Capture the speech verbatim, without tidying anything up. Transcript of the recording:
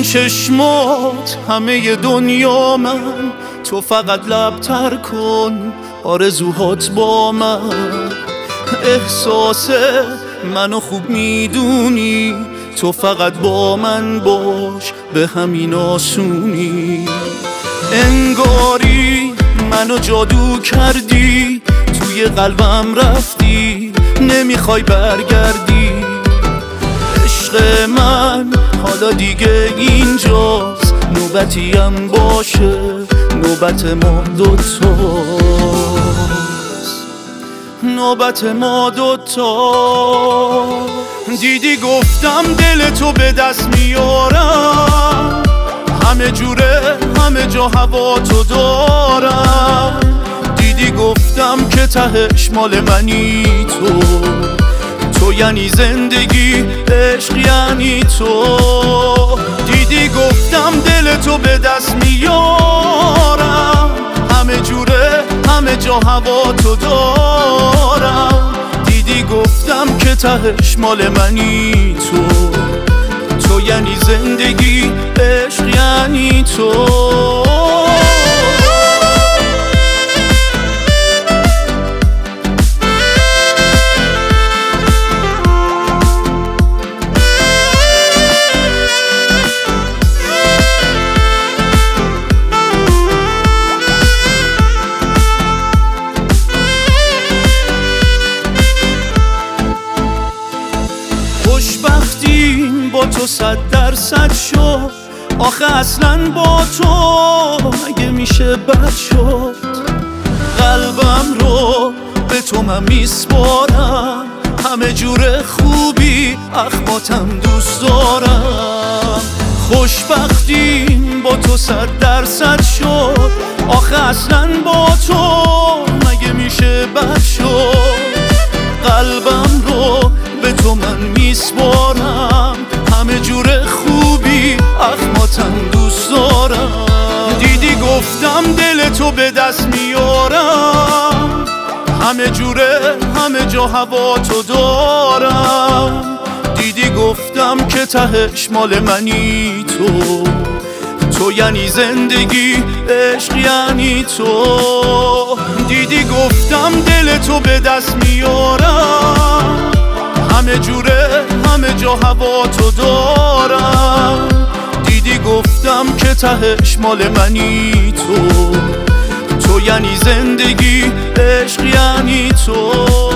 چشمات همه دنیا من، تو فقط لبتر کن آرزوهات با من. احساس منو خوب میدونی، تو فقط با من باش به همین آسونی. انگاری منو جادو کردی، توی قلبم رفتی نمیخوای برگردی. عشق من حالا دیگه اینجاست، نوبتیم باشه نوبت ما دوتاست، نوبت ما دوتا. دیدی گفتم دل تو به دست میارم، همه جوره همه جا هوا تو دارم. دیدی گفتم که تهش مال منی تو، تو یعنی زندگی، عشق یعنی تو. دیدی گفتم دل تو به دست میارم، همه جوره همه جا هوا تو دارم. دیدی گفتم که تهش مال منی تو، تو یعنی زندگی، عشق یعنی تو. خوشبختیم با تو صد درصد شد، آخه اصلا با تو مگه میشه بد شد. قلبم رو به تو من میسپارم، همه جور خوبی اخماتم دوست دارم. خوشبختیم با تو صد درصد شد، آخه اصلا با تو مگه میشه بد شد. قلبم رو به تو من میسپارم، همه جور خوبی اخماتم دوست دارم. دیدی گفتم دل تو به دست میارم، همه جوره همه جا هوا تو دارم. دیدی گفتم که تهش مال منی تو، تو یعنی زندگی، عشق یعنی تو. دیدی گفتم دل تو به دست میارم، همه جوره همه جا هوا تو دارم. دیدی گفتم که تهش مال منی تو، تو یعنی زندگی، عشق یعنی تو.